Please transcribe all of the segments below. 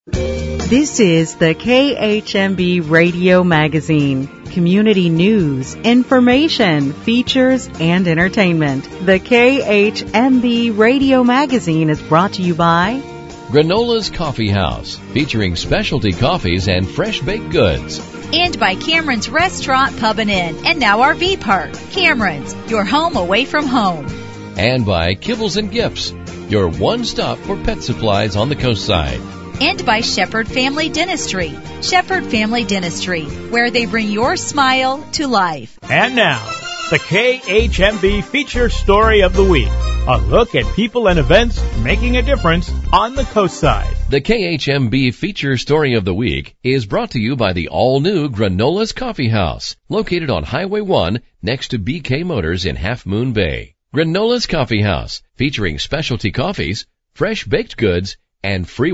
This is the KHMB Radio Magazine. Community news, information, features, and entertainment. The KHMB Radio Magazine is brought to you by Granola's Coffee House, featuring specialty coffees and fresh baked goods. And by Cameron's Restaurant, Pub & Inn, and now RV Park. Cameron's, your home away from home. And by Kibbles and Gifts, your one stop for pet supplies on the coast side. And by Shepherd Family Dentistry. Shepherd Family Dentistry, where they bring your smile to life. And now, the KHMB Feature Story of the Week. A look at people and events making a difference on the coast side. The KHMB Feature Story of the Week is brought to you by the all-new Granola's Coffee House, located on Highway 1 next to BK Motors in Half Moon Bay. Granola's Coffee House, featuring specialty coffees, fresh baked goods, and free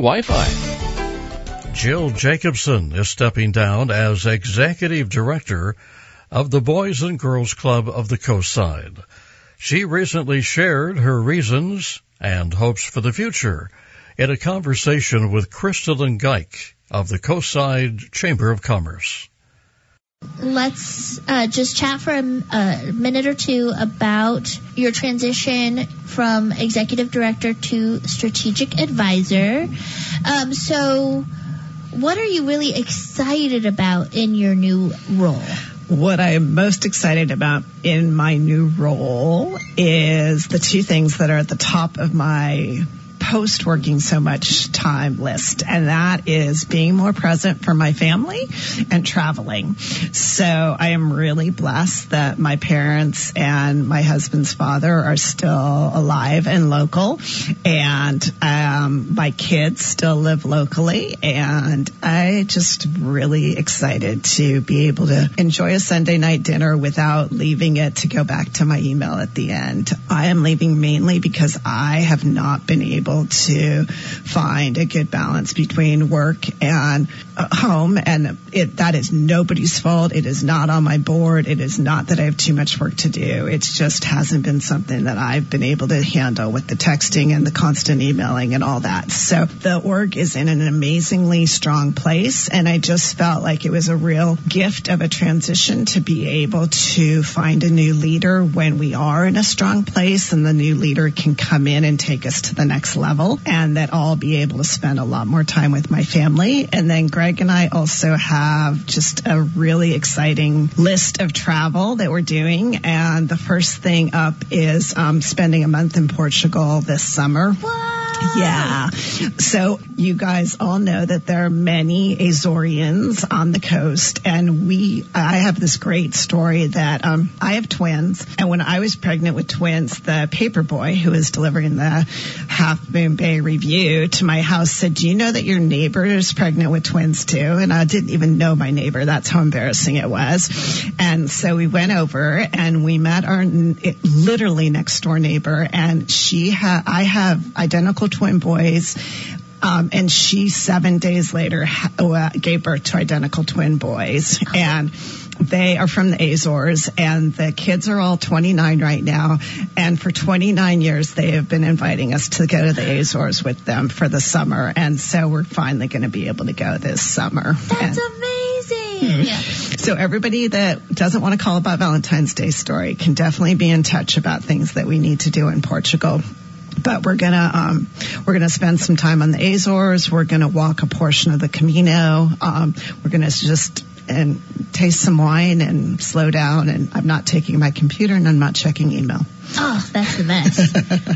Wi-Fi. Jill Jacobson is stepping down as Executive Director of the Boys and Girls Club of the Coast Side. She recently shared her reasons and hopes for the future in a conversation with Crystalline Geik of the Coast Side Chamber of Commerce. Let's just chat for a minute or two about your transition from executive director to strategic advisor. So what are you really excited about in your new role? What I am most excited about in my new role is the two things that are at the top of my post-working so much time list, and that is being more present for my family and traveling. So I am really blessed that my parents and my husband's father are still alive and local, and my kids still live locally, and I just really excited to be able to enjoy a Sunday night dinner without leaving it to go back to my email at the end. I am leaving mainly because I have not been able to find a good balance between work and home, and that is nobody's fault. It is not on my board. It is not that I have too much work to do. It just hasn't been something that I've been able to handle with the texting and the constant emailing and all that. So the org is in an amazingly strong place, and I just felt like it was a real gift of a transition to be able to find a new leader when we are in a strong place, and the new leader can come in and take us to the next level, and that I'll be able to spend a lot more time with my family. And then Greg and I also have just a really exciting list of travel that we're doing, and the first thing up is spending a month in Portugal this summer. What? Yeah. So you guys all know that there are many Azorians on the coast, and I have this great story that I have twins, and when I was pregnant with twins, the paper boy who was delivering the Half Moon Bay Review to my house said, "Do you know that your neighbor is pregnant with twins too?" And I didn't even know my neighbor. That's how embarrassing it was. And so we went over and we met our literally next door neighbor, and I have identical twin boys. And she 7 days later gave birth to identical twin boys. And they are from the Azores, and the kids are all 29 right now. And for 29 years, they have been inviting us to go to the Azores with them for the summer. And so we're finally going to be able to go this summer. That's amazing. Yeah. So everybody that doesn't want to call about Valentine's Day story can definitely be in touch about things that we need to do in Portugal. But we're gonna spend some time on the Azores. We're gonna walk a portion of the Camino. We're gonna just taste some wine and slow down. And I'm not taking my computer, and I'm not checking email. Oh, that's the best.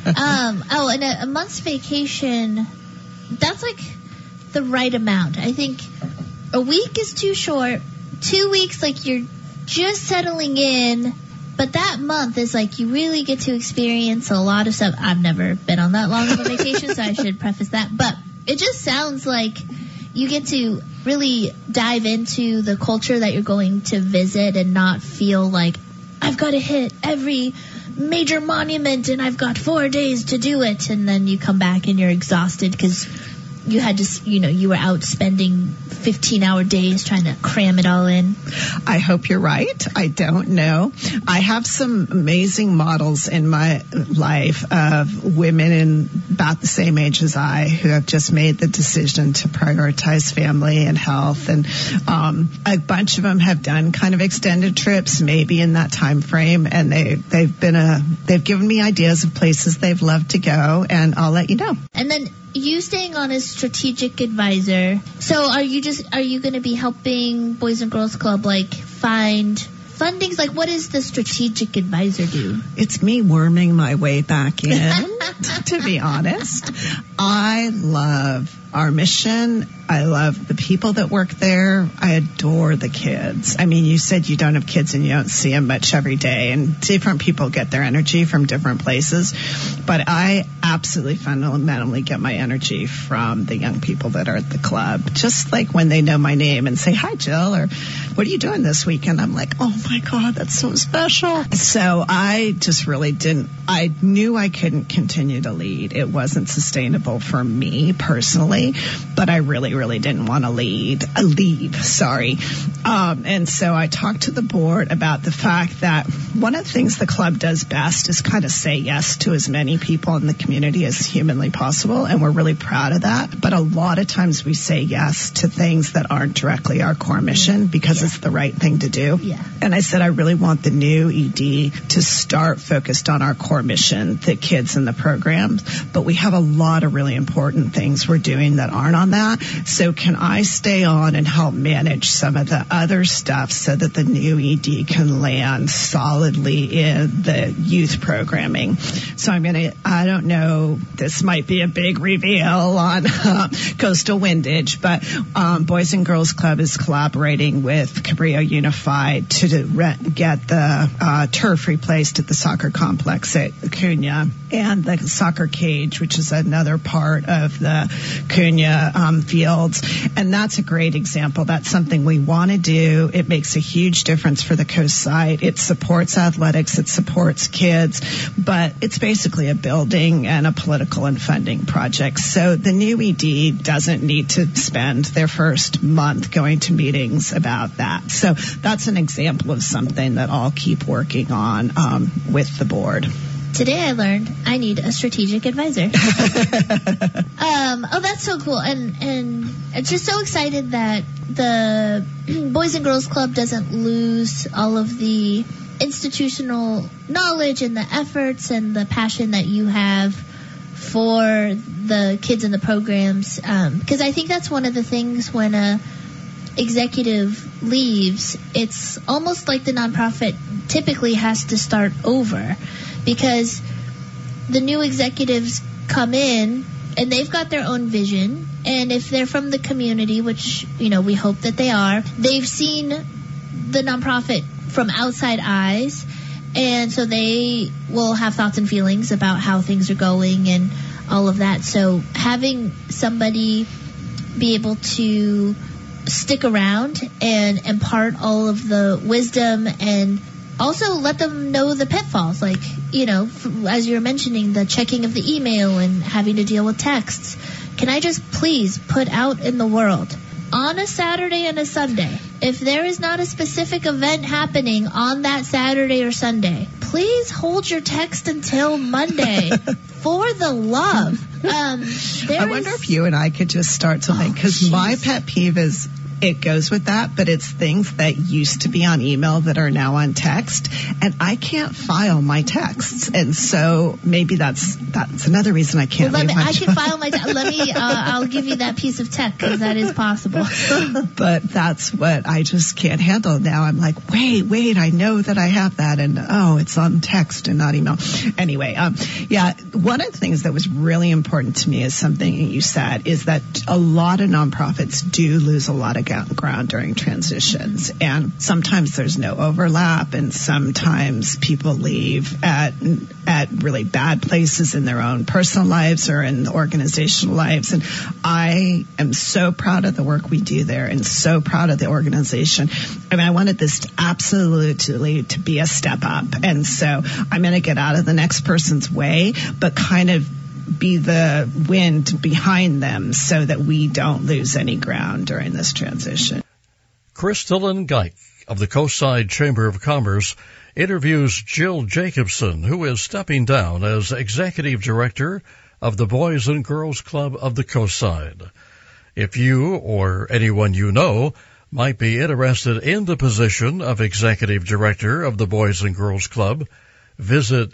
And a month's vacation, that's like the right amount. I think a week is too short. 2 weeks, like you're just settling in. But that month is like you really get to experience a lot of stuff. I've never been on that long of a vacation, so I should preface that. But it just sounds like you get to really dive into the culture that you're going to visit and not feel like I've got to hit every major monument and I've got 4 days to do it. And then you come back and you're exhausted because you had to, you were out spending 15-hour days trying to cram it all in? I hope you're right. I don't know. I have some amazing models in my life of women in about the same age as I who have just made the decision to prioritize family and health. And a bunch of them have done kind of extended trips, maybe in that time frame, and they've given me ideas of places they've loved to go, and I'll let you know. And then you staying on as strategic advisor. So are you going to be helping Boys and Girls Club find fundings? What does the strategic advisor do? It's me worming my way back in, to be honest. I love our mission. I love the people that work there. I adore the kids. I mean, you said you don't have kids and you don't see them much every day, and different people get their energy from different places. But I absolutely fundamentally get my energy from the young people that are at the club. Just like when they know my name and say, "Hi, Jill," or "What are you doing this weekend?" I'm like, "Oh my God, that's so special." So I just really I knew I couldn't continue to lead. It wasn't sustainable for me personally, but I really didn't want to leave. And so I talked to the board about the fact that one of the things the club does best is kind of say yes to as many people in the community as humanly possible, and we're really proud of that. But a lot of times we say yes to things that aren't directly our core mission because it's the right thing to do. Yeah. And I said, I really want the new ED to start focused on our core mission, the kids and the programs, but we have a lot of really important things we're doing that aren't on that. So can I stay on and help manage some of the other stuff so that the new ED can land solidly in the youth programming? So I don't know, this might be a big reveal on Coastal Windage, but Boys and Girls Club is collaborating with Cabrillo Unified to get the turf replaced at the soccer complex at Cunha, and the soccer cage, which is another part of the Cunha fields. And that's a great example. That's something we want to do. It makes a huge difference for the coast side. It supports athletics. It supports kids. But it's basically a building and a political and funding project. So the new ED doesn't need to spend their first month going to meetings about that. So that's an example of something that I'll keep working on with the board. Today I learned I need a strategic advisor. Oh, that's so cool. And I'm just so excited that the Boys and Girls Club doesn't lose all of the institutional knowledge and the efforts and the passion that you have for the kids in the programs. Because I think that's one of the things when a executive leaves, it's almost like the nonprofit typically has to start over, because the new executives come in and they've got their own vision, and if they're from the community, which we hope that they are, they've seen the nonprofit from outside eyes, and so they will have thoughts and feelings about how things are going and all of that. So having somebody be able to stick around and impart all of the wisdom and also let them know the pitfalls, as you're mentioning, the checking of the email and having to deal with texts. Can I just please put out in the world, on a Saturday and a Sunday, if there is not a specific event happening on that Saturday or Sunday, please hold your text until Monday. For the love. I wonder if you and I could just start something, because my pet peeve is, it goes with that, but it's things that used to be on email that are now on text, and I can't file my texts, and so maybe that's another reason I can't. Well, I can file my text. I'll give you that piece of tech, because that is possible. But that's what I just can't handle now. I'm like, wait, I know that I have that, and it's on text and not email. Anyway, one of the things that was really important to me is something you said, is that a lot of nonprofits do lose a lot of ground during transitions, and sometimes there's no overlap, and sometimes people leave at really bad places in their own personal lives or in the organizational lives. And I am so proud of the work we do there, and so proud of the organization. I wanted this to absolutely to be a step up, and so I'm going to get out of the next person's way, but kind of be the wind behind them so that we don't lose any ground during this transition. Crystalline Geik of the Coastside Chamber of Commerce interviews Jill Jacobson, who is stepping down as Executive Director of the Boys and Girls Club of the Coastside. If you or anyone you know might be interested in the position of Executive Director of the Boys and Girls Club, visit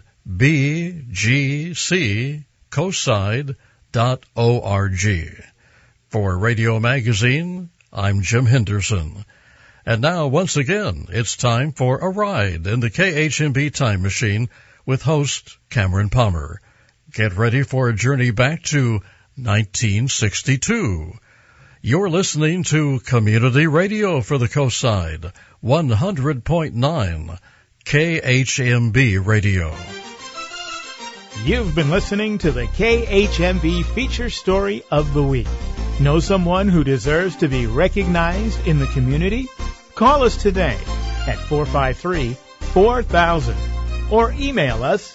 bgccoastside.org. For Radio Magazine, I'm Jim Henderson. And now, once again, it's time for a ride in the KHMB Time Machine with host Cameron Palmer. Get ready for a journey back to 1962. You're listening to Community Radio for the Coastside, 100.9 KHMB Radio. You've been listening to the KHMB Feature Story of the Week. Know someone who deserves to be recognized in the community? Call us today at 453-4000 or email us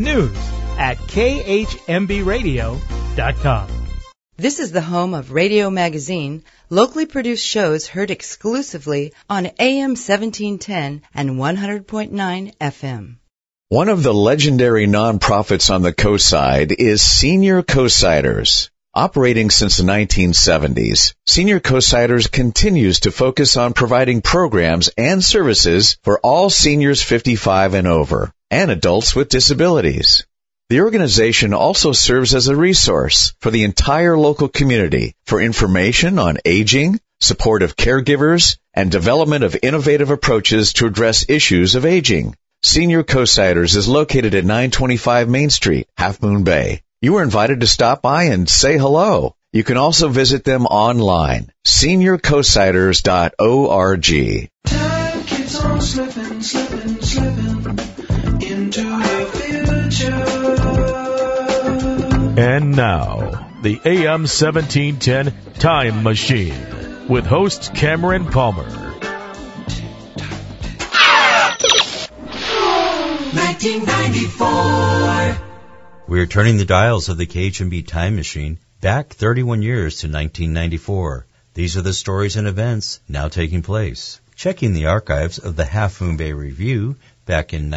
news@khmbradio.com. This is the home of Radio Magazine, locally produced shows heard exclusively on AM 1710 and 100.9 FM. One of the legendary nonprofits on the Coastside is Senior Coastsiders. Operating since the 1970s, Senior Coastsiders continues to focus on providing programs and services for all seniors 55 and over, and adults with disabilities. The organization also serves as a resource for the entire local community for information on aging, support of caregivers, and development of innovative approaches to address issues of aging. Senior Coastsiders is located at 925 Main Street, Half Moon Bay. You are invited to stop by and say hello. You can also visit them online, seniorcoastsiders.org. Time keeps on slipping into the future. And now, the AM 1710 Time Machine with host Cameron Palmer. 1994. We are turning the dials of the KHMB Time Machine back 31 years to 1994. These are the stories and events now taking place. Checking the archives of the Half Moon Bay Review back in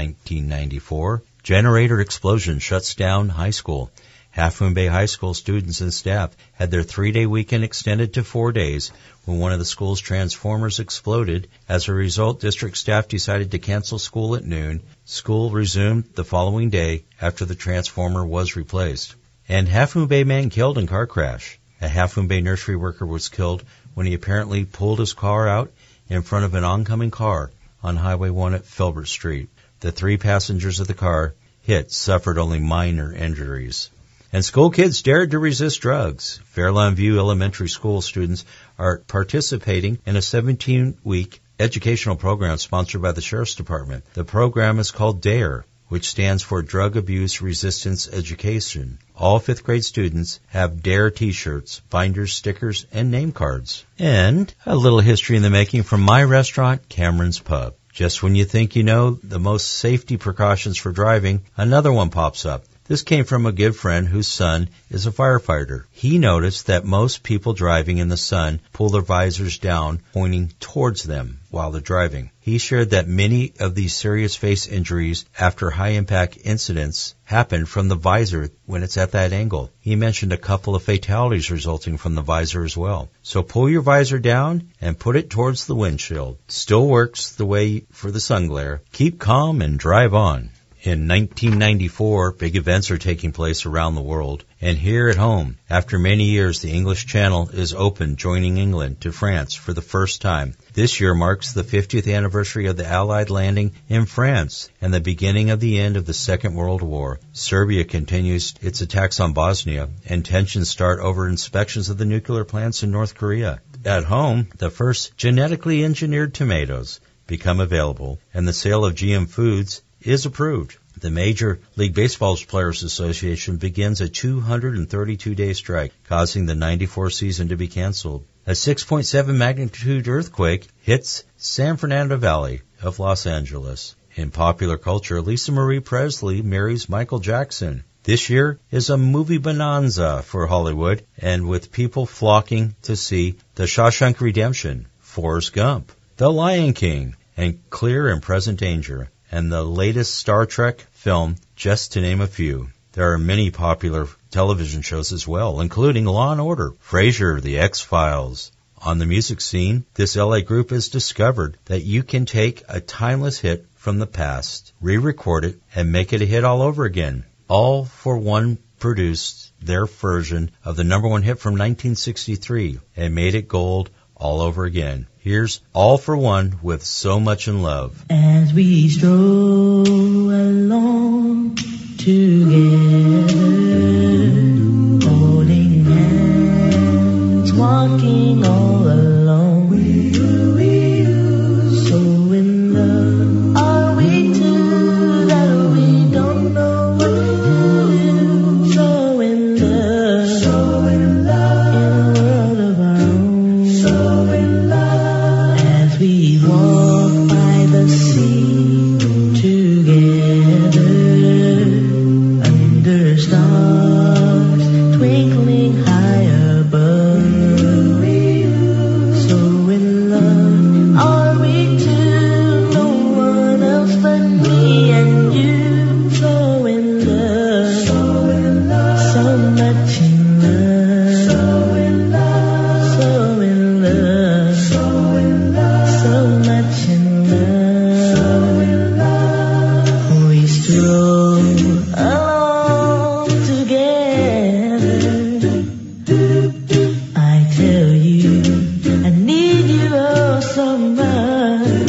1994, generator explosion shuts down high school. Half Moon Bay High School students and staff had their 3-day weekend extended to 4 days when one of the school's transformers exploded. As a result, district staff decided to cancel school at noon. School resumed the following day after the transformer was replaced. And Half Moon Bay man killed in car crash. A Half Moon Bay nursery worker was killed when he apparently pulled his car out in front of an oncoming car on Highway 1 at Filbert Street. The 3 passengers of the car hit suffered only minor injuries. And school kids dared to resist drugs. Fairlawn View Elementary School students are participating in a 17-week educational program sponsored by the Sheriff's Department. The program is called DARE, which stands for Drug Abuse Resistance Education. All 5th grade students have DARE t-shirts, binders, stickers, and name cards. And a little history in the making from my restaurant, Cameron's Pub. Just when you think you know the most safety precautions for driving, another one pops up. This came from a good friend whose son is a firefighter. He noticed that most people driving in the sun pull their visors down, pointing towards them while they're driving. He shared that many of these serious face injuries after high-impact incidents happen from the visor when it's at that angle. He mentioned a couple of fatalities resulting from the visor as well. So pull your visor down and put it towards the windshield. Still works the way for the sun glare. Keep calm and drive on. In 1994, big events are taking place around the world. And here at home, after many years, the English Channel is open, joining England to France for the first time. This year marks the 50th anniversary of the Allied landing in France and the beginning of the end of the Second World War. Serbia continues its attacks on Bosnia, and tensions start over inspections of the nuclear plants in North Korea. At home, the first genetically engineered tomatoes become available, and the sale of GM foods is approved. The Major League Baseball Players Association begins a 232-day strike, causing the 94 season to be canceled. A 6.7 magnitude earthquake hits San Fernando Valley of Los Angeles. In popular culture, Lisa Marie Presley marries Michael Jackson. This year is a movie bonanza for Hollywood, and with people flocking to see The Shawshank Redemption, Forrest Gump, The Lion King, and Clear and Present Danger, and the latest Star Trek film, just to name a few. There are many popular television shows as well, including Law & Order, Frasier, The X-Files. On the music scene, this LA group has discovered that you can take a timeless hit from the past, re-record it, and make it a hit all over again. All for One produced their version of the number one hit from 1963 and made it gold all over again. Here's All for One with So Much in Love. As we stroll along together, holding hands, walking all alone. So in love are we two that we don't know what to do. So in love, in a world of our own. So in love, as we walk by the sea together, under stars twinkling high above. So in love are we two, no one else but me and you. So in love, so much in love. So in love, so in love. So in love, so much in love. So in love, we stroll along together. I tell you, I need you oh so much.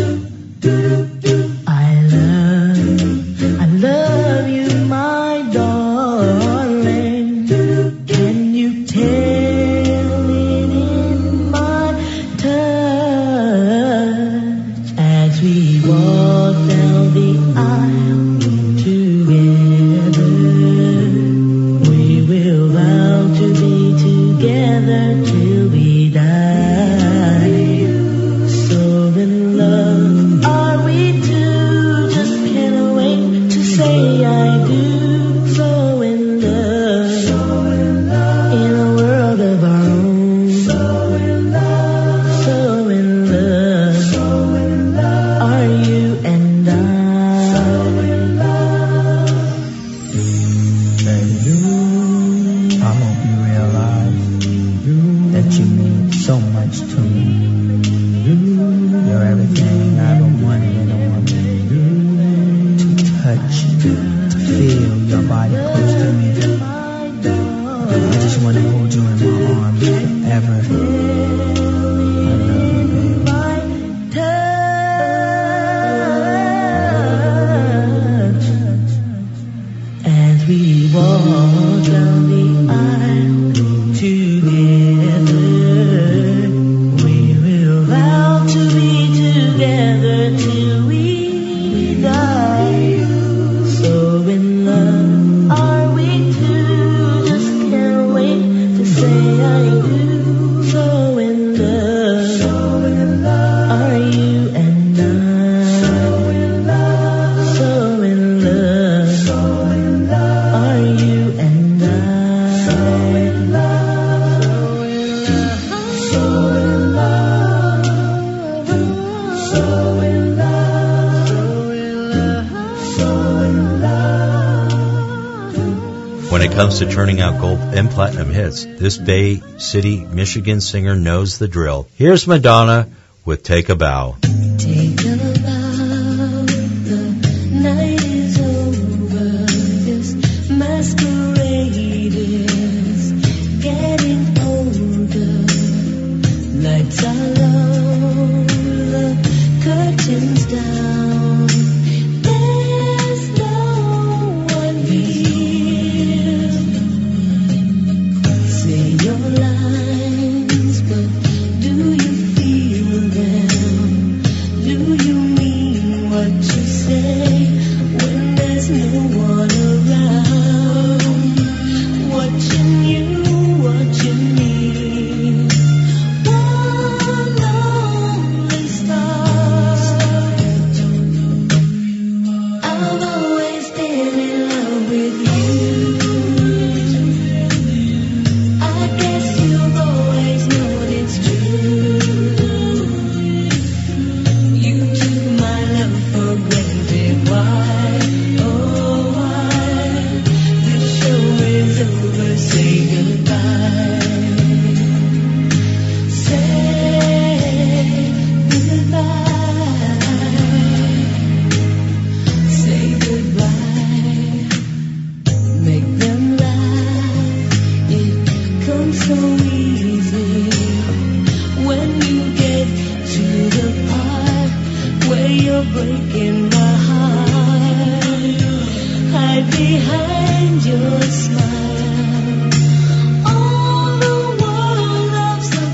I love you, my darling. Can you tell it in my touch? As we walk down the aisle together, we will vow to be together till we die. So in love are we two, just can't wait to say I do. So in love, in a world of our own. So in love, so in love, are you and I. So in love. And you, I hope you realize that you mean so much to me. You're everything I ever wanted in a woman. To touch, to feel your body close to me. I just want to hold you in my arms forever. I love you, baby. As we walk down the aisle together, we will vow to be together till we die. So in love are we two, just can't wait to say I do. So in love, are you and I. So in love, so in love, are you and I. So in love, so in love, so in love, so in love. When it comes to turning out gold and platinum hits, this Bay City, Michigan singer knows the drill. Here's Madonna with Take a Bow. Take a bow, the night is over, this masquerade is getting older. Lights are low, the curtains down, there's no one here. Say your lines, but do you feel them? Do you mean what you say when there's no one around? Watching you, watching me. One lonely star. breaking my heart. Hide behind your smile. All the world loves the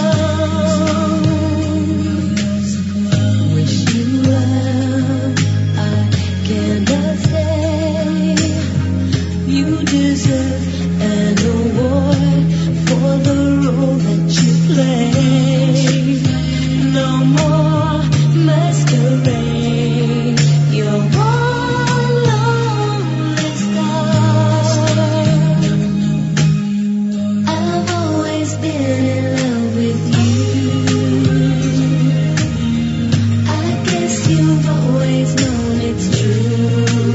clown. Wish you well, I cannot stay. You deserve an award for the role that you play. No more masquerade. You're one lonely star. I've always been in love with you. I guess you've always known it's true.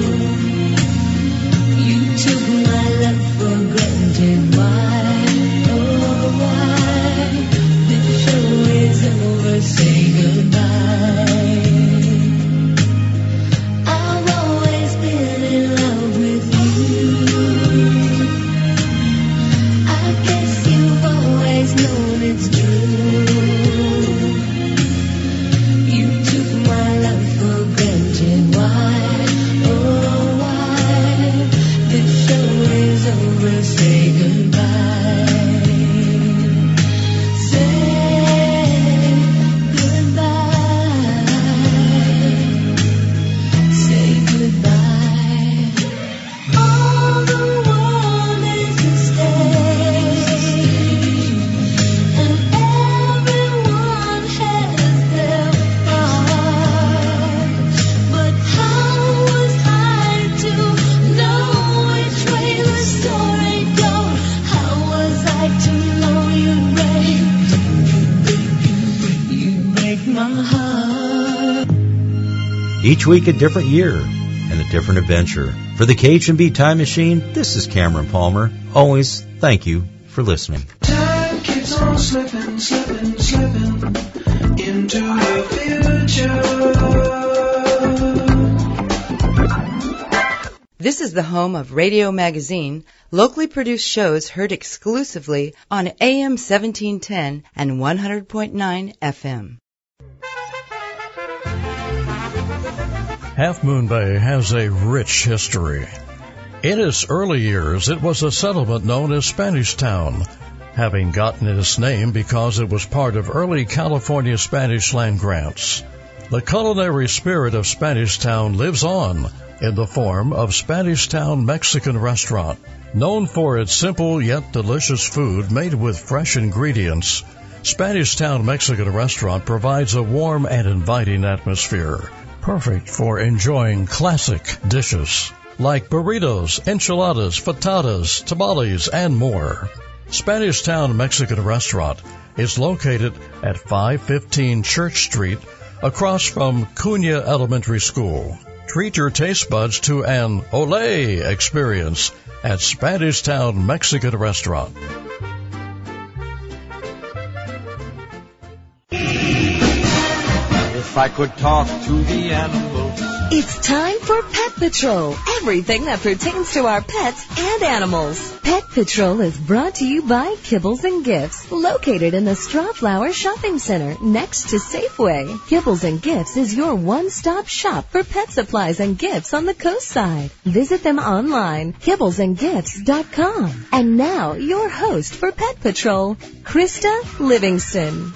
You took my love for granted. Why? Oh, why? The show is over. Say goodbye. I've always been in love with you. I guess you've always known it's true. You took my love for granted. Why? Oh, why? The show is over. Say goodbye. Say goodbye. Say goodbye. All the world is a stage, and everyone has their part. But how was I to know which way the story goes? How was I to know you'd break my heart? Each week a different year and a different adventure. For the KHMB Time Machine, this is Cameron Palmer. Always thank you for listening. Time keeps on slipping, slipping, slipping into the future. This is the home of Radio Magazine, locally produced shows heard exclusively on AM 1710 and 100.9 FM. Half Moon Bay has a rich history. In its early years, it was a settlement known as Spanish Town, having gotten its name because it was part of early California Spanish land grants. The culinary spirit of Spanish Town lives on in the form of Spanish Town Mexican Restaurant. Known for its simple yet delicious food made with fresh ingredients, Spanish Town Mexican Restaurant provides a warm and inviting atmosphere, perfect for enjoying classic dishes like burritos, enchiladas, frittatas, tamales, and more. Spanish Town Mexican Restaurant is located at 515 Church Street, across from Cunha Elementary School. Treat your taste buds to an Olé experience at Spanish Town Mexican Restaurant. If I could talk to the animals. It's time for Pet Patrol, everything that pertains to our pets and animals. Pet Patrol is brought to you by Kibbles and Gifts, located in the Strawflower Shopping Center next to Safeway. Kibbles and Gifts is your one-stop shop for pet supplies and gifts on the coast side. Visit them online, kibblesandgifts.com. And now, your host for Pet Patrol, Krista Livingston.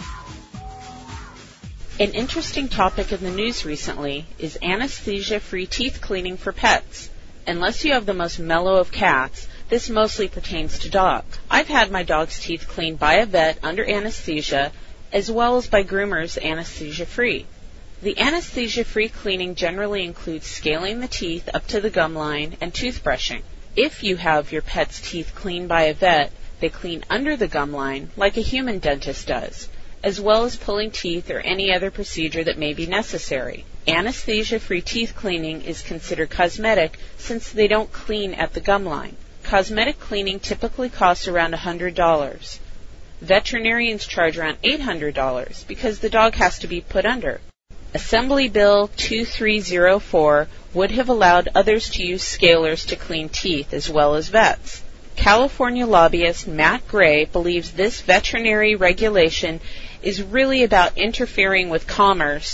An interesting topic in the news recently is anesthesia-free teeth cleaning for pets. Unless you have the most mellow of cats, this mostly pertains to dogs. I've had my dog's teeth cleaned by a vet under anesthesia, as well as by groomers anesthesia-free. The anesthesia-free cleaning generally includes scaling the teeth up to the gum line and toothbrushing. If you have your pet's teeth cleaned by a vet, they clean under the gum line like a human dentist does, as well as pulling teeth or any other procedure that may be necessary. Anesthesia-free teeth cleaning is considered cosmetic since they don't clean at the gum line. Cosmetic cleaning typically costs around $100. Veterinarians charge around $800 because the dog has to be put under. Assembly Bill 2304 would have allowed others to use scalers to clean teeth as well as vets. California lobbyist Matt Gray believes this veterinary regulation is really about interfering with commerce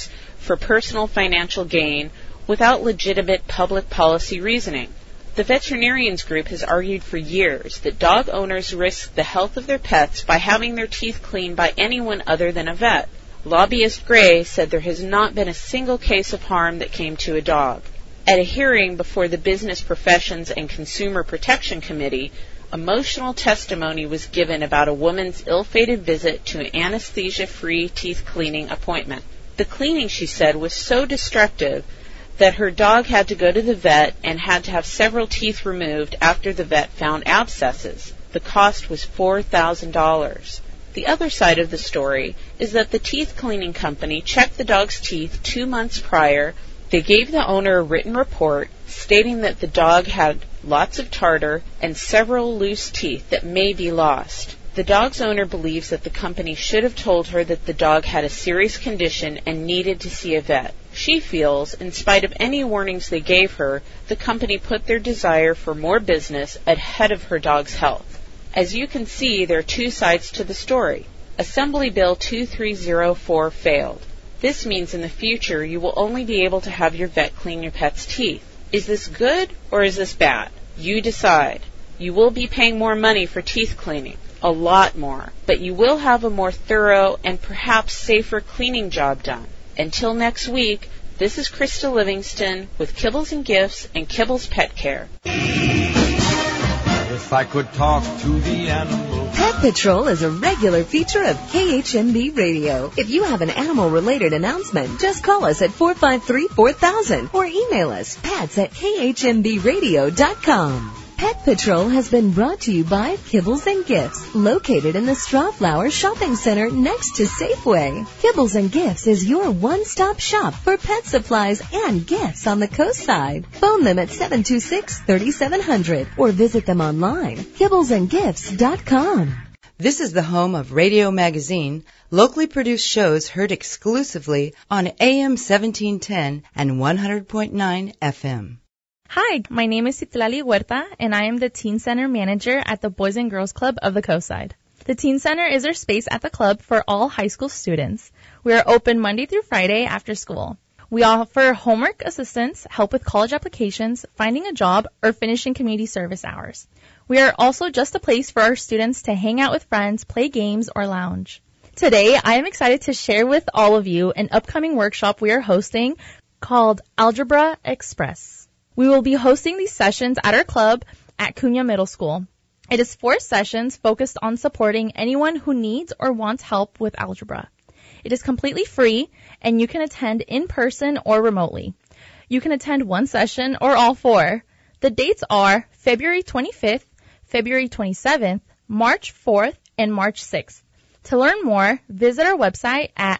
for personal financial gain without legitimate public policy reasoning. The veterinarians group has argued for years that dog owners risk the health of their pets by having their teeth cleaned by anyone other than a vet. Lobbyist Gray said there has not been a single case of harm that came to a dog. At a hearing before the Business Professions and Consumer Protection Committee, emotional testimony was given about a woman's ill-fated visit to an anesthesia-free teeth cleaning appointment. The cleaning, she said, was so destructive that her dog had to go to the vet and had to have several teeth removed after the vet found abscesses. The cost was $4,000. The other side of the story is that the teeth cleaning company checked the dog's teeth 2 months prior. They gave the owner a written report stating that the dog had lots of tartar and several loose teeth that may be lost. The dog's owner believes that the company should have told her that the dog had a serious condition and needed to see a vet. She feels, in spite of any warnings they gave her, the company put their desire for more business ahead of her dog's health. As you can see, there are two sides to the story. Assembly Bill 2304 failed. This means in the future you will only be able to have your vet clean your pet's teeth. Is this good or is this bad? You decide. You will be paying more money for teeth cleaning, a lot more, but you will have a more thorough and perhaps safer cleaning job done. Until next week, this is Krista Livingston with Kibbles and Gifts and Kibbles Pet Care. If I could talk to the animals. Pet Patrol is a regular feature of KHMB Radio. If you have an animal-related announcement, just call us at 453-4000 or email us pets@khmbradio.com. Pet Patrol has been brought to you by Kibbles and Gifts, located in the Strawflower Shopping Center next to Safeway. Kibbles and Gifts is your one-stop shop for pet supplies and gifts on the coast side. Phone them at 726-3700 or visit them online, kibblesandgifts.com. This is the home of Radio Magazine, locally produced shows heard exclusively on AM 1710 and 100.9 FM. Hi, my name is Citlali Huerta, and I am the Teen Center Manager at the Boys and Girls Club of the Coastside. The Teen Center is our space at the club for all high school students. We are open Monday through Friday after school. We offer homework assistance, help with college applications, finding a job, or finishing community service hours. We are also just a place for our students to hang out with friends, play games, or lounge. Today, I am excited to share with all of you an upcoming workshop we are hosting called Algebra Express. We will be hosting these sessions at our club at Cunha Middle School. It is 4 sessions focused on supporting anyone who needs or wants help with algebra. It is completely free, and you can attend in person or remotely. You can attend one session or all 4. The dates are February 25th, February 27th, March 4th, and March 6th. To learn more, visit our website at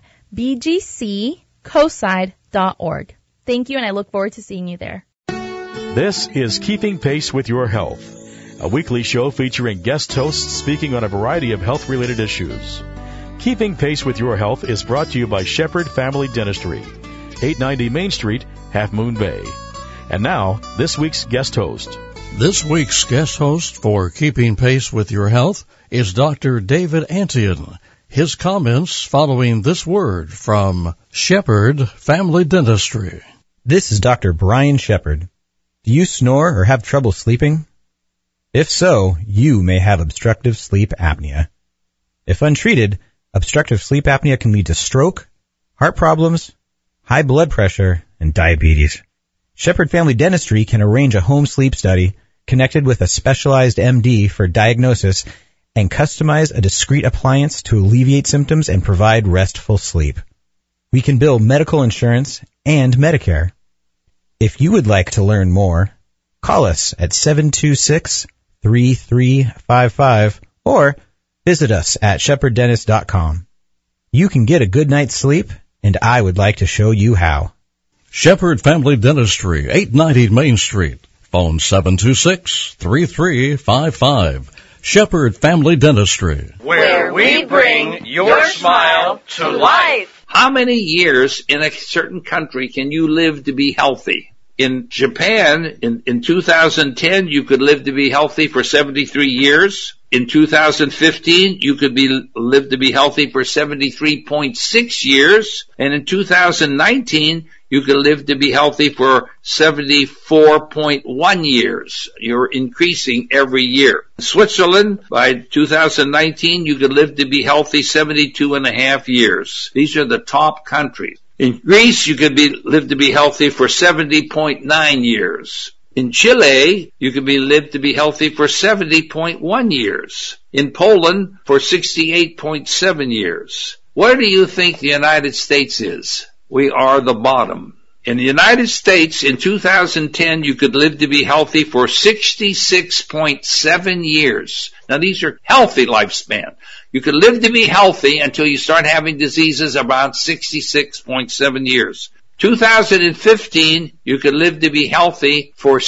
bgccoastside.org. Thank you, and I look forward to seeing you there. This is Keeping Pace with Your Health, a weekly show featuring guest hosts speaking on a variety of health-related issues. Keeping Pace with Your Health is brought to you by Shepherd Family Dentistry, 890 Main Street, Half Moon Bay. And now, this week's guest host. This week's guest host for Keeping Pace with Your Health is Dr. David Antian. His comments following this word from Shepherd Family Dentistry. This is Dr. Brian Shepherd. Do you snore or have trouble sleeping? If so, you may have obstructive sleep apnea. If untreated, obstructive sleep apnea can lead to stroke, heart problems, high blood pressure, and diabetes. Shepherd Family Dentistry can arrange a home sleep study connected with a specialized MD for diagnosis and customize a discreet appliance to alleviate symptoms and provide restful sleep. We can bill medical insurance and Medicare. If you would like to learn more, call us at 726-3355 or visit us at shepherddentist.com. You can get a good night's sleep, and I would like to show you how. Shepherd Family Dentistry, 890 Main Street. Phone 726-3355. Shepherd Family Dentistry. Where we bring your smile to life. How many years in a certain country can you live to be healthy? In Japan, in 2010, you could live to be healthy for 73 years. In 2015, you could live to be healthy for 73.6 years. And in 2019, you could live to be healthy for 74.1 years. You're increasing every year. In Switzerland, by 2019, you could live to be healthy 72.5 years. These are the top countries. In Greece, you could live to be healthy for 70.9 years. In Chile, you could live to be healthy for 70.1 years. In Poland, for 68.7 years. Where do you think the United States is? We are the bottom. In the United States, in 2010, you could live to be healthy for 66.7 years. Now, these are healthy lifespan. You could live to be healthy until you start having diseases about 66.7 years. 2015, you could live to be healthy for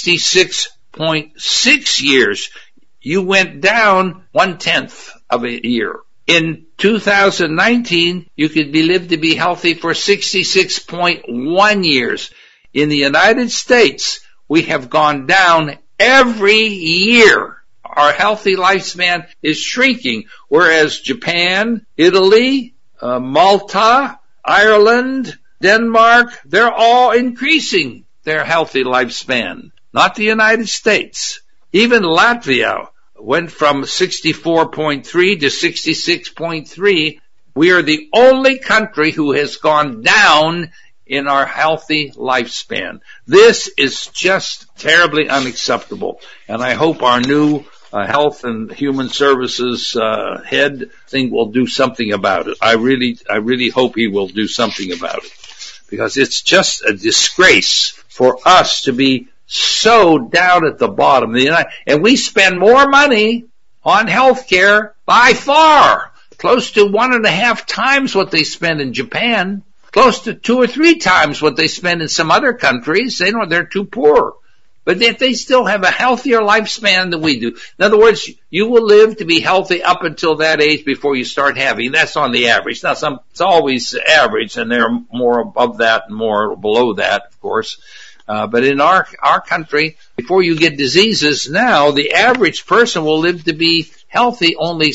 66.6 years. You went down 1/10 of a year. In 2019, you could live to be healthy for 66.1 years. In the United States, we have gone down every year. Our healthy lifespan is shrinking, whereas Japan, Italy, Malta, Ireland, Denmark, they're all increasing their healthy lifespan, not the United States. Even Latvia went from 64.3 to 66.3. We are the only country who has gone down in our healthy lifespan. This is just terribly unacceptable, and I hope our new Health and Human Services head thing will do something about it. I really hope he will do something about it, because it's just a disgrace for us to be so down at the bottom. And we spend more money on health care by far, close to 1.5 times what they spend in Japan, close to 2 or 3 times what they spend in some other countries. They're too poor. But yet they still have a healthier lifespan than we do. In other words, you will live to be healthy up until that age before you start having. That's on the average. Now, it's always average, and they're more above that and more below that, of course. But in our country, before you get diseases now, the average person will live to be healthy only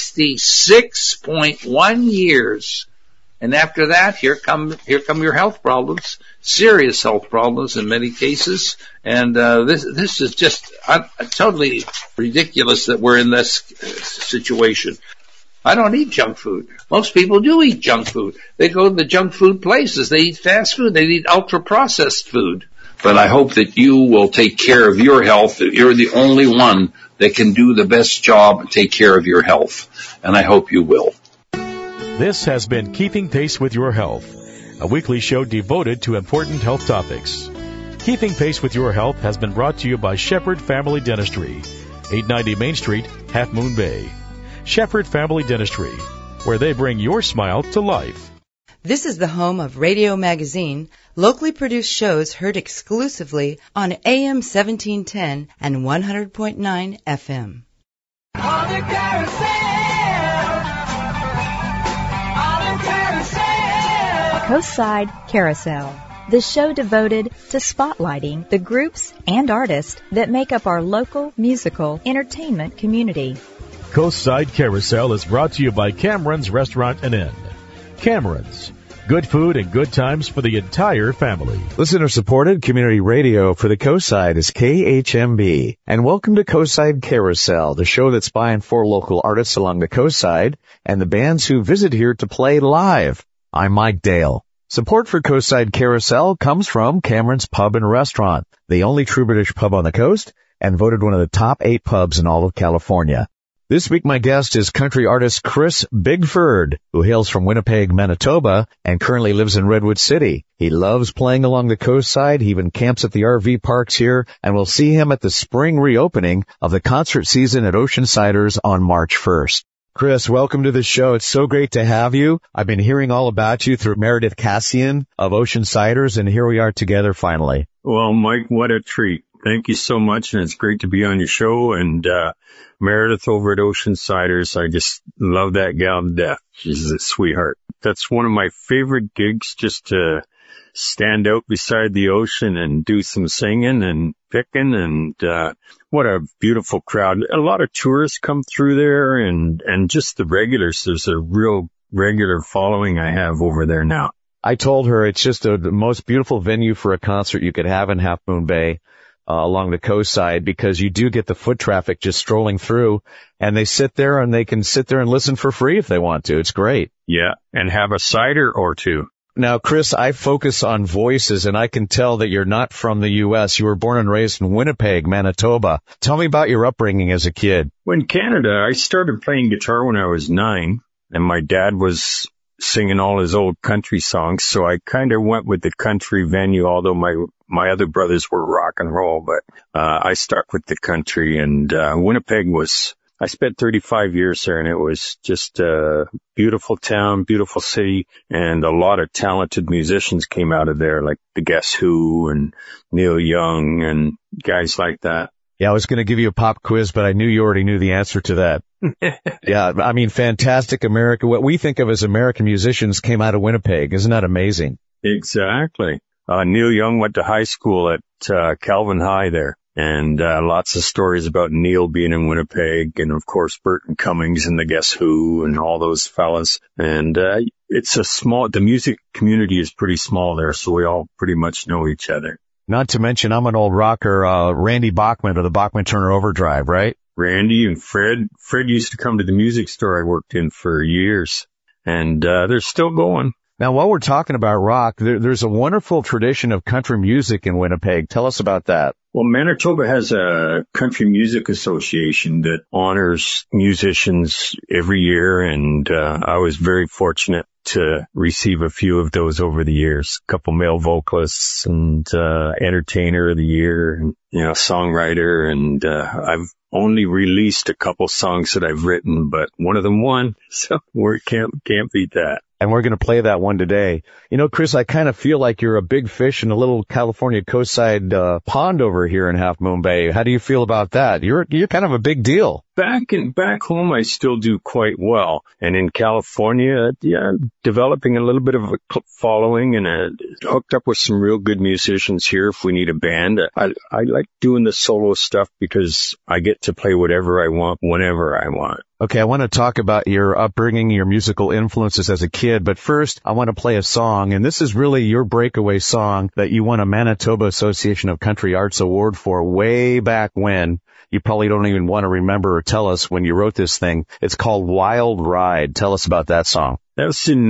66.1 years. And after that, here come your health problems, serious health problems in many cases. And this is just totally ridiculous that we're in this situation. I don't eat junk food. Most people do eat junk food. They go to the junk food places. They eat fast food. They eat ultra-processed food. But I hope that you will take care of your health. You're the only one that can do the best job and take care of your health. And I hope you will. This has been Keeping Pace with Your Health, a weekly show devoted to important health topics. Keeping Pace with Your Health has been brought to you by Shepherd Family Dentistry, 890 Main Street, Half Moon Bay. Shepherd Family Dentistry, where they bring your smile to life. This is the home of Radio Magazine, locally produced shows heard exclusively on AM 1710 and 100.9 FM. On the carousel. Coastside Carousel, the show devoted to spotlighting the groups and artists that make up our local musical entertainment community. Coastside Carousel is brought to you by Cameron's Restaurant and Inn. Cameron's, good food and good times for the entire family. Listener-supported community radio for the Coastside is KHMB. And welcome to Coastside Carousel, the show that's by and for local artists along the coastside and the bands who visit here to play live. I'm Mike Dale. Support for Coastside Carousel comes from Cameron's Pub and Restaurant, the only true British pub on the coast, and voted one of the top 8 pubs in all of California. This week my guest is country artist Chris Bigford, who hails from Winnipeg, Manitoba, and currently lives in Redwood City. He loves playing along the coastside. He even camps at the RV parks here, and we'll see him at the spring reopening of the concert season at Oceansiders on March 1st. Chris, welcome to the show. It's so great to have you. I've been hearing all about you through Meredith Cassian of Oceansiders, and here we are together finally. Well, Mike, what a treat. Thank you so much, and it's great to be on your show. And Meredith over at Oceansiders, I just love that gal to death. She's a sweetheart. That's one of my favorite gigs, just to stand out beside the ocean and do some singing and picking, and what a beautiful crowd. A lot of tourists come through there, and just the regulars. There's a real regular following I have over there now. I told her it's just the most beautiful venue for a concert you could have in Half Moon Bay, along the coast side, because you do get the foot traffic just strolling through, and they sit there and they can sit there and listen for free if they want to. It's great. Yeah, and have a cider or two. Now, Chris, I focus on voices, and I can tell that you're not from the U.S. You were born and raised in Winnipeg, Manitoba. Tell me about your upbringing as a kid. In Canada, I started playing guitar when I was 9, and my dad was singing all his old country songs, so I kind of went with the country venue, although my other brothers were rock and roll, but I stuck with the country, and Winnipeg I spent 35 years there, and it was just a beautiful town, beautiful city, and a lot of talented musicians came out of there, like the Guess Who and Neil Young and guys like that. Yeah, I was going to give you a pop quiz, but I knew you already knew the answer to that. Yeah, I mean, fantastic America. What we think of as American musicians came out of Winnipeg. Isn't that amazing? Exactly. Neil Young went to high school at Calvin High there. And lots of stories about Neil being in Winnipeg, and of course Burton Cummings and the Guess Who and all those fellas. And the music community is pretty small there, so we all pretty much know each other. Not to mention, I'm an old rocker, Randy Bachman of the Bachman Turner Overdrive, right? Randy and Fred. Fred used to come to the music store I worked in for years, and they're still going. Now, while we're talking about rock, there's a wonderful tradition of country music in Winnipeg. Tell us about that. Well, Manitoba has a country music association that honors musicians every year, and I was very fortunate to receive a few of those over the years. A couple male vocalists and entertainer of the year, and songwriter, and I've only released a couple songs that I've written, but one of them won, so we can't beat that. And we're going to play that one today. Chris, I kind of feel like you're a big fish in a little California coastside pond over here in Half Moon Bay. How do you feel about that? You're kind of a big deal. Back home, I still do quite well. And in California, developing a little bit of a following, and hooked up with some real good musicians here if we need a band. I like doing the solo stuff because I get to play whatever I want, whenever I want. Okay, I want to talk about your upbringing, your musical influences as a kid, but first I want to play a song, and this is really your breakaway song that you won a Manitoba Association of Country Arts Award for way back when. You probably don't even want to remember or tell us when you wrote this thing. It's called Wild Ride. Tell us about that song. That was in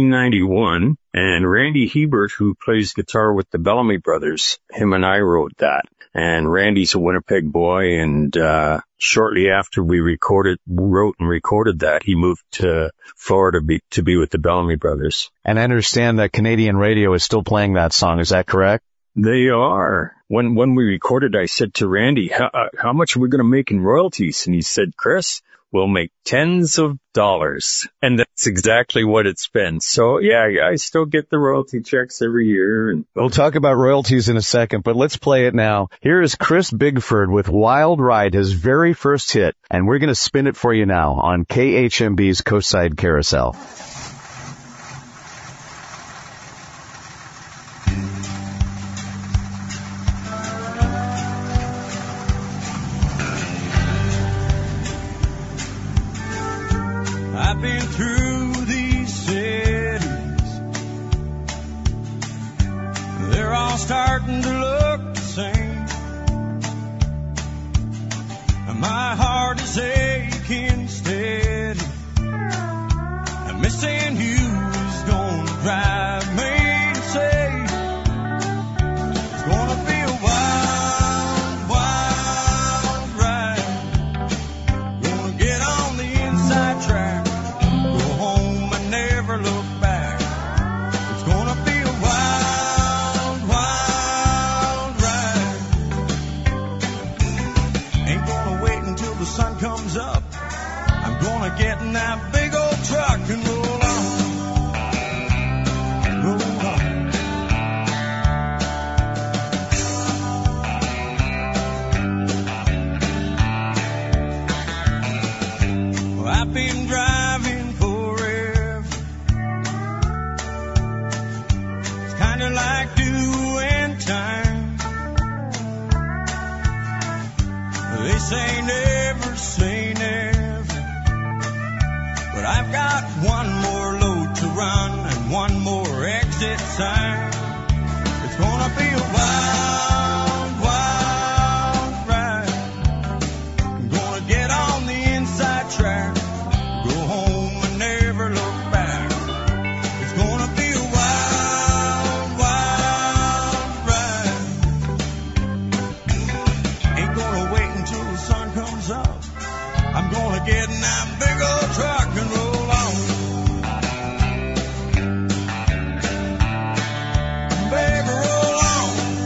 1991, and Randy Hebert, who plays guitar with the Bellamy Brothers, him and I wrote that. And Randy's a Winnipeg boy, and shortly after we wrote and recorded that, he moved to Florida to be with the Bellamy Brothers. And I understand that Canadian radio is still playing that song. Is that correct? They are. When we recorded, I said to Randy, how much are we going to make in royalties? And he said, Chris, we'll make tens of dollars. And that's exactly what it's been. So, yeah, I still get the royalty checks every year. And we'll talk about royalties in a second, but let's play it now. Here is Chris Bigford with Wild Ride, his very first hit. And we're going to spin it for you now on KHMB's Coastside Carousel. I've been through these cities. They're all starting to look the same. And my heart is aching steady. And missing you is gonna drive me insane. It's gonna be a wild, wild ride. Gonna get on the inside track. Get in that big old truck and roll on. one more load to run and one more exit sign. It's gonna be a wild, wild ride. I'm gonna get on the inside track, go home and never look back. It's gonna be a wild, wild ride. Ain't gonna wait until the sun comes up. I'm gonna get in that big old truck and roll on. Baby, roll on.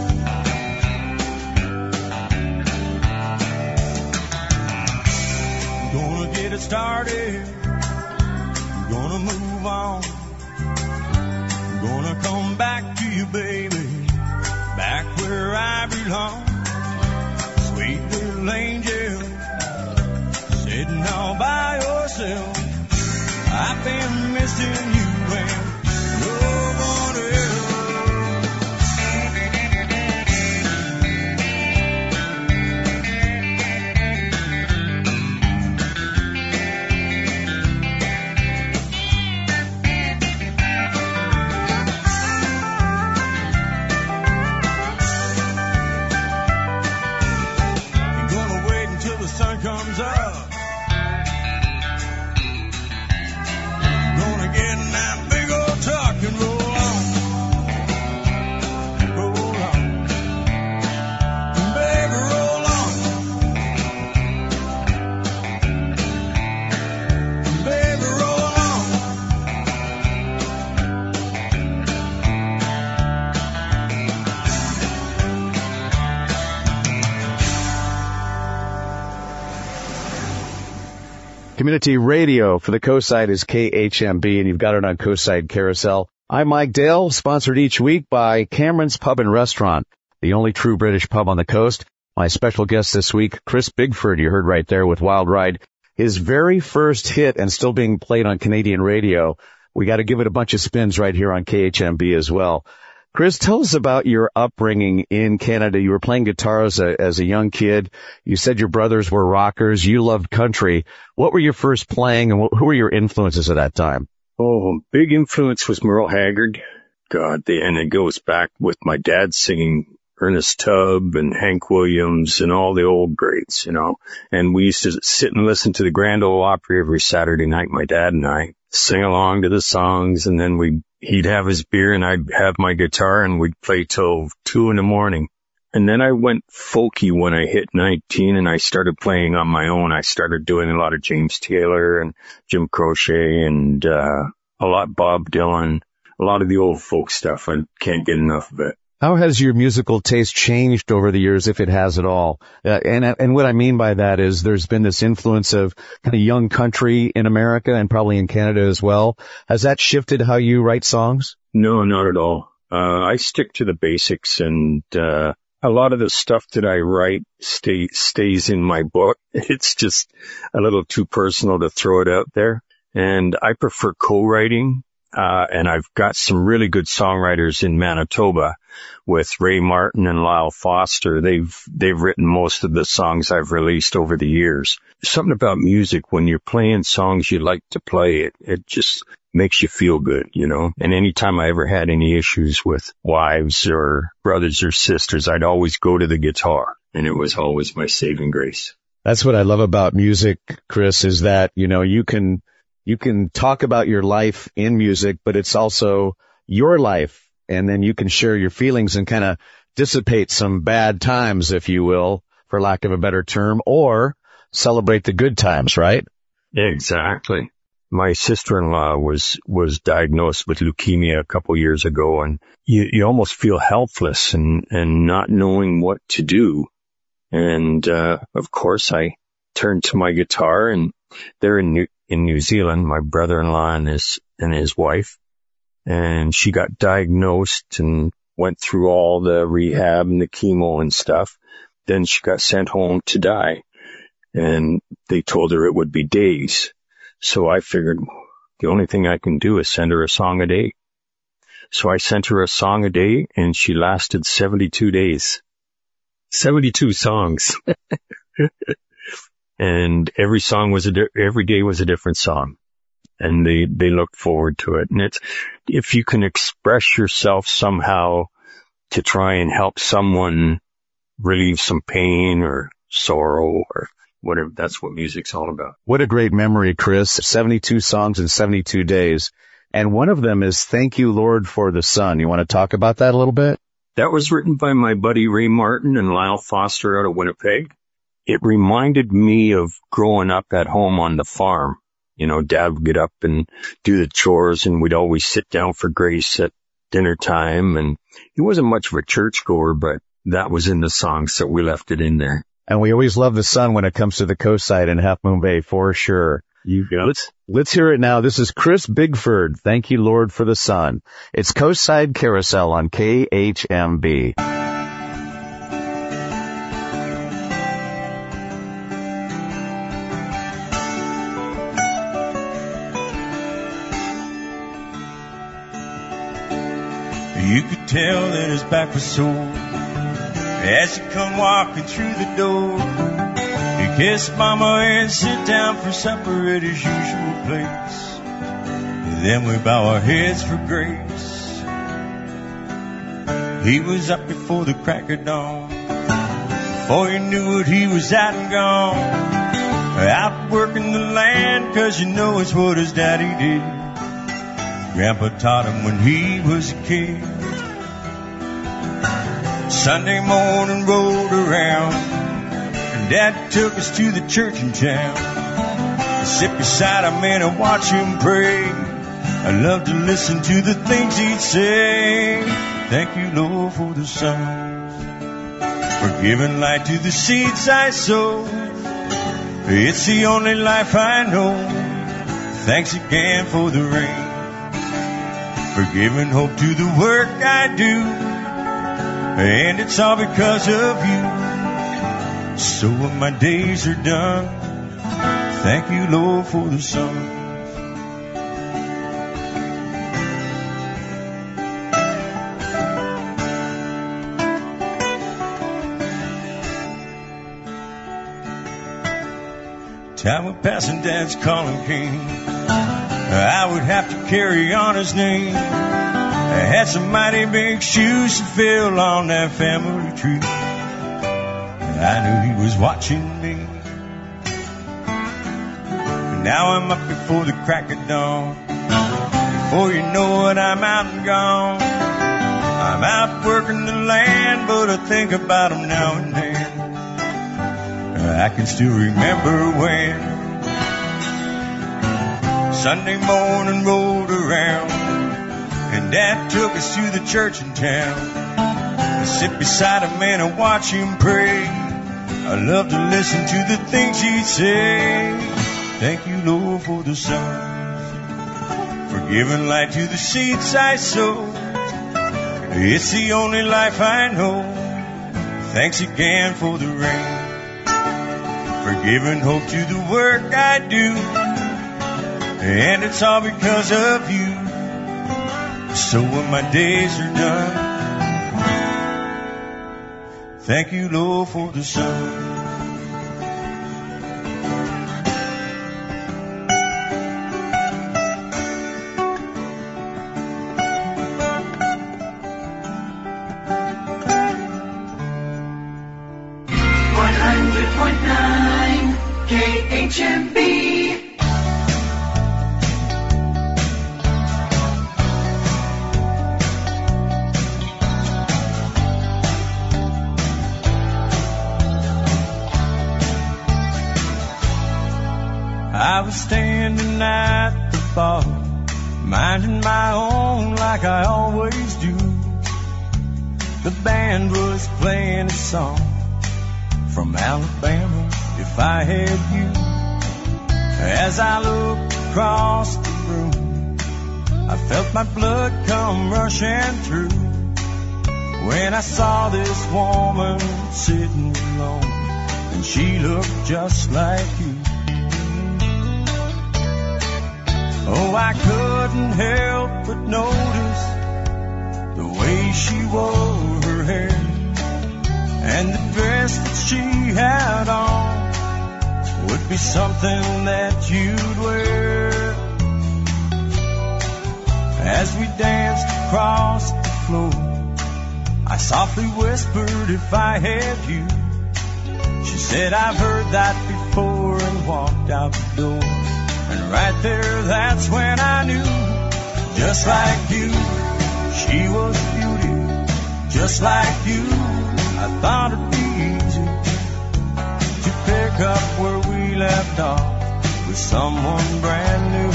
I'm gonna get it started. I'm gonna move on. I'm gonna come back to you, baby, back where I belong. Sweet little angel, sitting all by yourself. I've been missing you and no one else. Ain't gonna wait until the sun comes up. Gonna get in that big old truck and roll on. Roll on. Baby, roll on. Baby, roll on. Community radio for the Coastside is KHMB, and you've got it on Coastside Carousel. I'm Mike Dale, sponsored each week by Cameron's Pub and Restaurant, the only true British pub on the coast. My special guest this week, Chris Bigford, you heard right there with Wild Ride. His very first hit and still being played on Canadian radio. We got to give it a bunch of spins right here on KHMB as well. Chris, tell us about your upbringing in Canada. You were playing guitar as a young kid. You said your brothers were rockers. You loved country. What were you first playing, and who were your influences at that time? Oh, big influence was Merle Haggard. God, and it goes back with my dad singing Ernest Tubb and Hank Williams and all the old greats, you know. And we used to sit and listen to the Grand Ole Opry every Saturday night, my dad and I, sing along to the songs, and then he'd have his beer and I'd have my guitar and we'd play till 2 a.m. And then I went folky when I hit 19 and I started playing on my own. I started doing a lot of James Taylor and Jim Croce and a lot Bob Dylan, a lot of the old folk stuff. I can't get enough of it. How has your musical taste changed over the years, if it has at all? And what I mean by that is there's been this influence of kind of young country in America and probably in Canada as well. Has that shifted how you write songs? No, not at all. I stick to the basics, and a lot of the stuff that I write stays in my book. It's just a little too personal to throw it out there. And I prefer co-writing. And I've got some really good songwriters in Manitoba with Ray Martin and Lyle Foster. They've written most of the songs I've released over the years. Something about music, when you're playing songs you like to play, it just makes you feel good, you know. And anytime I ever had any issues with wives or brothers or sisters, I'd always go to the guitar, and it was always my saving grace. That's what I love about music, Chris, is that, you know, you can talk about your life in music, but it's also your life. And then you can share your feelings and kind of dissipate some bad times, if you will, for lack of a better term, or celebrate the good times, right? Exactly. My sister-in-law was diagnosed with leukemia a couple years ago, and you almost feel helpless and not knowing what to do. And, of course, I turned to my guitar, and they're in New Zealand, my brother-in-law and his wife, and she got diagnosed and went through all the rehab and the chemo and stuff. Then she got sent home to die, and they told her it would be days. So I figured the only thing I can do is send her a song a day. So I sent her a song a day, and she lasted 72 days. 72 songs. And every day was a different song. and they looked forward to it. And it's, if you can express yourself somehow to try and help someone relieve some pain or sorrow or whatever, that's what music's all about. What a great memory, Chris. 72 songs in 72 days. And one of them is Thank You, Lord, for the Sun. You want to talk about that a little bit? That was written by my buddy Ray Martin and Lyle Foster out of Winnipeg. It reminded me of growing up at home on the farm. You know, Dad would get up and do the chores, and we'd always sit down for grace at dinner time. And he wasn't much of a churchgoer, but that was in the song, so we left it in there. And we always love the sun when it comes to the coast side in Half Moon Bay, for sure. Let's hear it now. This is Chris Bigford. Thank you, Lord, for the sun. It's Coastside Carousel on KHMB. You could tell that his back was sore as he come walking through the door. He kissed Mama and sit down for supper at his usual place. And then we bow our heads for grace. He was up before the crack of dawn. Before you knew it, he was out and gone. Out working the land, 'cause you know it's what his daddy did. Grandpa taught him when he was a kid. Sunday morning rolled around, and Dad took us to the church in town. I sit beside him and I watch him pray. I love to listen to the things he'd say. Thank you, Lord, for the sun, for giving light to the seeds I sow. It's the only life I know. Thanks again for the rain, for giving hope to the work I do. And it's all because of you. So when my days are done, thank you, Lord, for the sun. Time would pass and Dad's calling came. I would have to carry on his name. I had some mighty big shoes to fill on that family tree. I knew he was watching me. Now I'm up before the crack of dawn. Before you know it, I'm out and gone. I'm out working the land, but I think about him now and then. I can still remember when Sunday morning rolled around, and Dad took us to the church in town. I sit beside him and I watch him pray. I love to listen to the things he'd say. Thank you, Lord, for the sun, for giving light to the seeds I sow. It's the only life I know. Thanks again for the rain, for giving hope to the work I do. And it's all because of you. So when my days are done, thank you, Lord, for the sun. KHMB. I was standing at the bar, minding my own like I always do. The band was playing a song from Alabama, If I Had You. As I looked across the room, I felt my blood come rushing through when I saw this woman sitting alone, and she looked just like you. Oh, I couldn't help but notice the way she wore her hair and the dress that she had on would be something that you'd wear. As we danced across the floor, I softly whispered, if I had you. She said, I've heard that before, and walked out the door. And right there, that's when I knew, just like you, she was beauty. Just like you, I thought it'd be easy to pick up where we left off with someone brand new.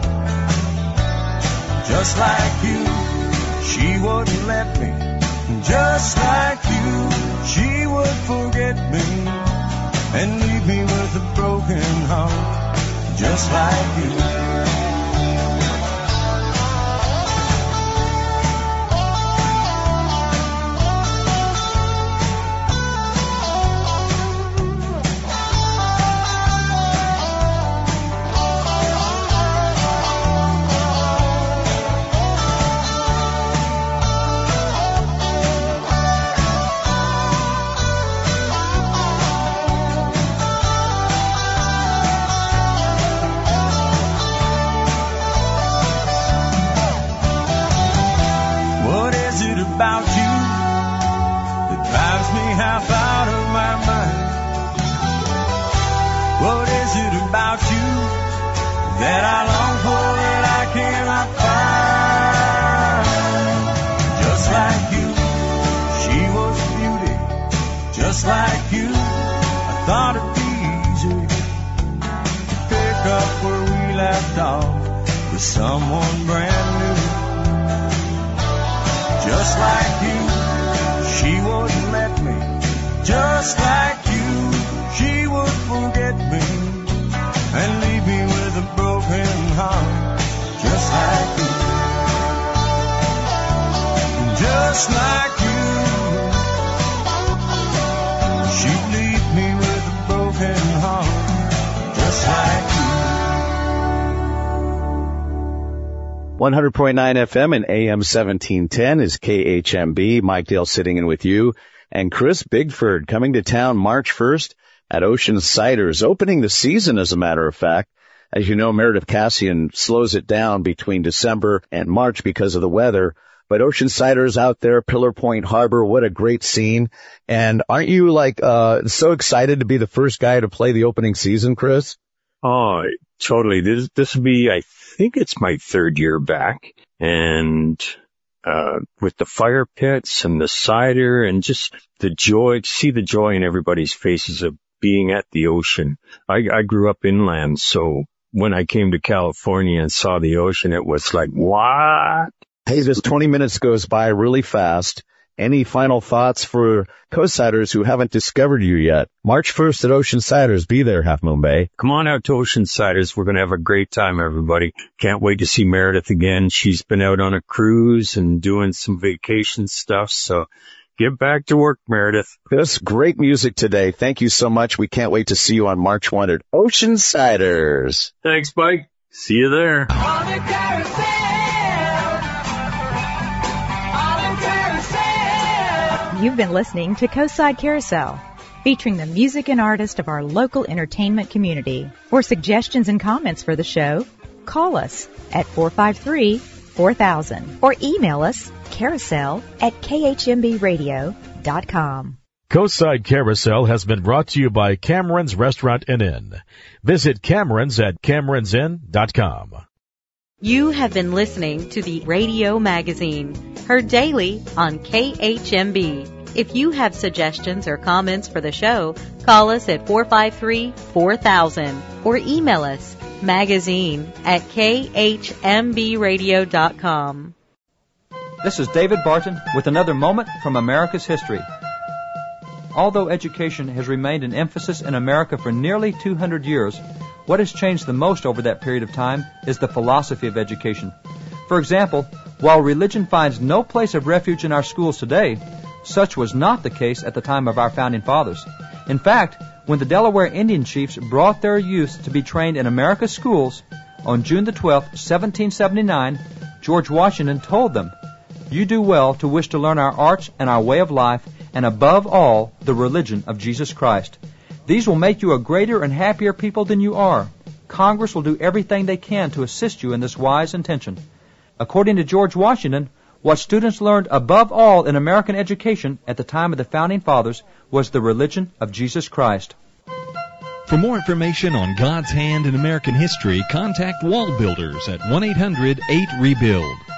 Just like you, she wouldn't let me. Just like you, she would forget me and leave me with a broken heart. Just like you. About you that drives me half out of my mind. What is it about you that I long for that I cannot find? Just like you, she was beauty. Just like you, I thought it'd be easy to pick up where we left off with someone brand new. Just like you, she wouldn't let me. Just like you, she would forget me and leave me with a broken heart. Just like you. Just like you, she'd leave me with a broken heart. Just like you. 100.9 FM and AM 1710 is KHMB. Mike Dale sitting in with you. And Chris Bigford coming to town March 1st at Ocean Ciders, opening the season, as a matter of fact. As you know, Meredith Cassian slows it down between December and March because of the weather. But Ocean Ciders out there, Pillar Point Harbor, what a great scene. And aren't you so excited to be the first guy to play the opening season, Chris? Oh, totally. This will be, I think it's my third year back. And with the fire pits and the cider and just the joy, see the joy in everybody's faces of being at the ocean. I grew up inland, so when I came to California and saw the ocean, it was like, what? Hey, this 20 minutes goes by really fast. Any final thoughts for Coastsiders who haven't discovered you yet? March 1st at Ocean Ciders. Be there, Half Moon Bay. Come on out to Ocean Ciders. We're going to have a great time, everybody. Can't wait to see Meredith again. She's been out on a cruise and doing some vacation stuff, so get back to work, Meredith. This great music today. Thank you so much. We can't wait to see you on March 1 at Ocean Ciders. Thanks, Mike. See you there. You've been listening to Coastside Carousel, featuring the music and artists of our local entertainment community. For suggestions and comments for the show, call us at 453-4000 or email us carousel@khmbradio.com. Coastside Carousel has been brought to you by Cameron's Restaurant and Inn. Visit Cameron's at cameronsinn.com. You have been listening to the Radio Magazine, heard daily on KHMB. If you have suggestions or comments for the show, call us at 453-4000 or email us magazine@khmbradio.com. This is David Barton with another moment from America's history. Although education has remained an emphasis in America for nearly 200 years, what has changed the most over that period of time is the philosophy of education. For example, while religion finds no place of refuge in our schools today, such was not the case at the time of our founding fathers. In fact, when the Delaware Indian chiefs brought their youth to be trained in America's schools, on June the 12th, 1779, George Washington told them, "You do well to wish to learn our arts and our way of life, and above all, the religion of Jesus Christ. These will make you a greater and happier people than you are. Congress will do everything they can to assist you in this wise intention." According to George Washington, what students learned above all in American education at the time of the Founding Fathers was the religion of Jesus Christ. For more information on God's hand in American history, contact Wall Builders at 1-800-8-REBUILD.